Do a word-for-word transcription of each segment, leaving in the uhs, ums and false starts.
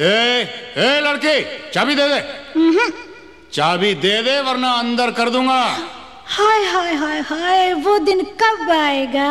ए, ए लड़की, चाबी दे दे। चाबी दे दे वरना अंदर कर दूंगा। हाय हाय हाय हाय, वो दिन कब आएगा?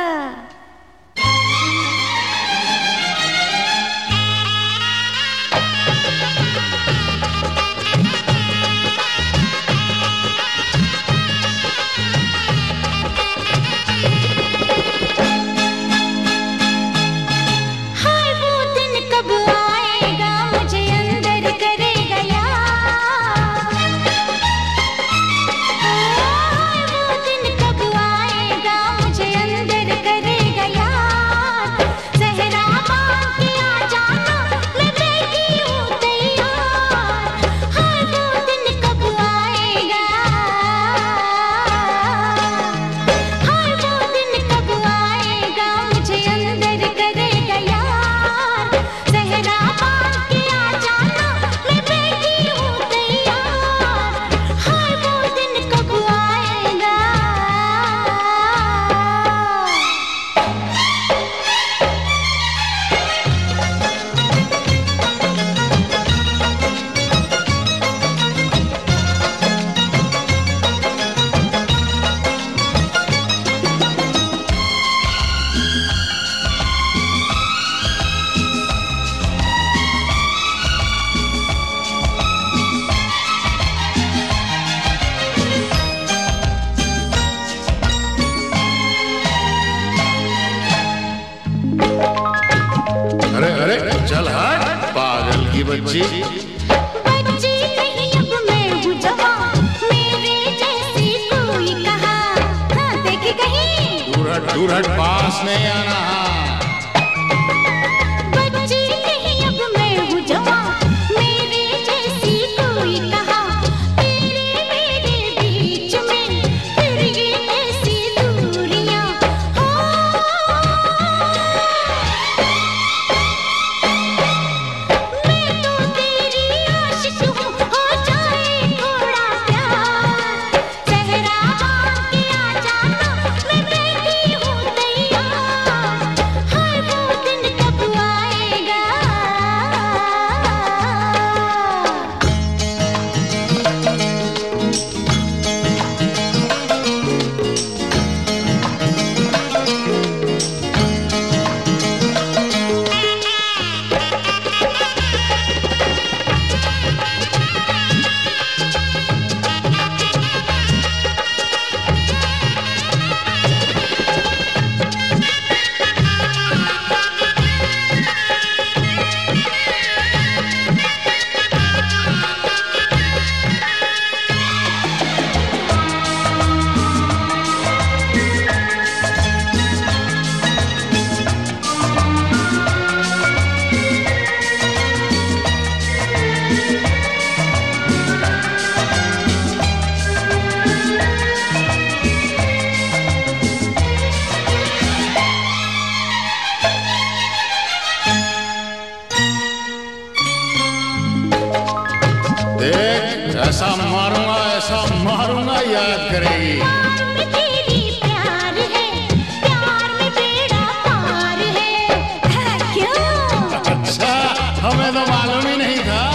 चल हट पागल की बच्ची। बच्ची नहीं अब मैं हूँ जवान, मेरे जैसी कोई कहाँ। हाँ देखी कहीं। दूर हट दूर हट, पास नहीं आना। बच्ची नहीं अब मैं हूँ जवान, मेरे जैसी कोई कहाँ। तेरे मेरे बीच में फिर ये ऐसी दूरियां। देख ऐसा मारूंगा ऐसा मारूंगा, याद करेगी। प्यार में तेरी प्यार है, प्यार में बेड़ा पार है। क्यों? अच्छा, हमें तो मालूम ही नहीं था।